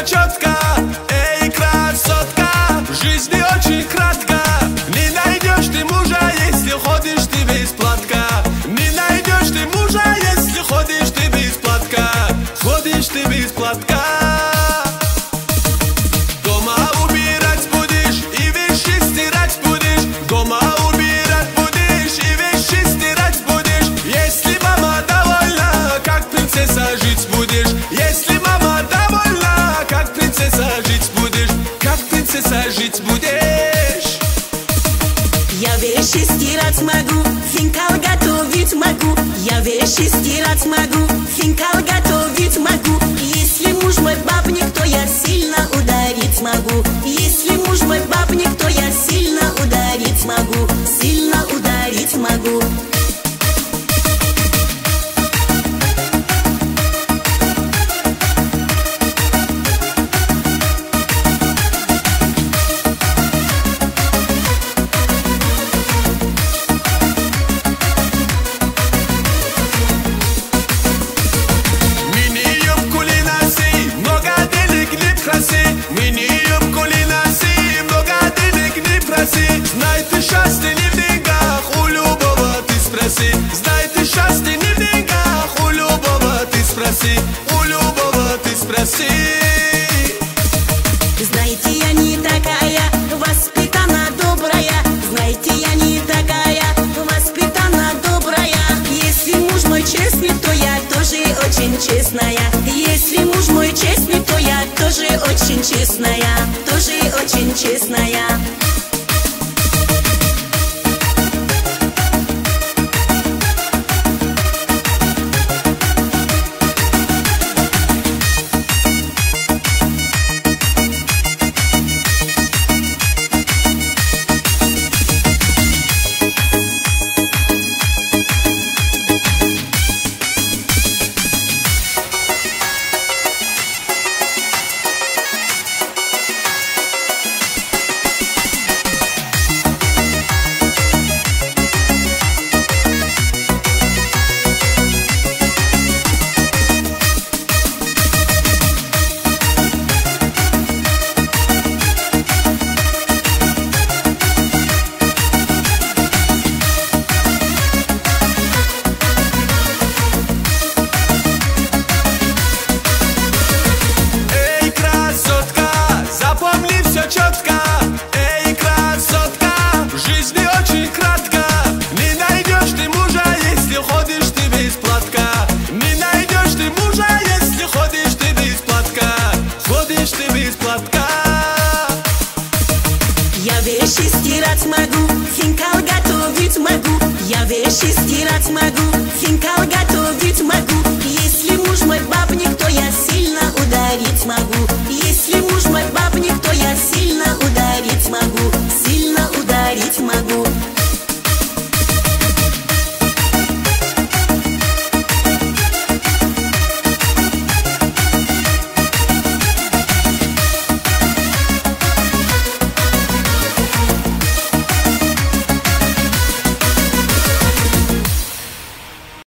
четко. Эй, красотка, жизнь не очень кратка. Не найдешь ты мужа, если ходишь ты без платка. Не найдешь ты мужа, если ходишь ты без платка. Ходишь ты без платка. Дома убирать будешь и вещи стирать будешь. Дома убирать будешь и вещи стирать будешь. Если мама довольна, как принцесса жить будешь. Если мама довольна, как принцесса жить будешь. Как принцесса жить будешь. Я вещи стирать могу, финкал готовить могу. Я вещи стирать могу, финкал готовить могу. Если муж мой бабник, то я сильно ударить могу. Если муж мой бабник, то я сильно ударить могу. Сильно ударить могу. Мини-юбку ли носи, много денег не проси. Знай, ты счастье не в деньгах, у любого ты спроси. Знай, ты счастье не в деньгах, у любого ты спроси. У любого ты спроси. Знаете, я не такая воспитана добрая. Знаете, я не такая воспитана добрая. Если муж мой честный, то я тоже очень честная. Если муж мой честный, то я тоже очень честная. Тоже очень честная. Четко. Эй, красотка, жизнь не очень кратка. Не найдешь ты мужа, если ходишь ты без платка. Не найдешь ты мужа, если ходишь ты без платка. Ходишь ты без платка. Я вещи стирать могу, финкал готовить могу. Я вещи стирать могу, финкал готовить могу. Если муж мой бабник, то я сильно ударю.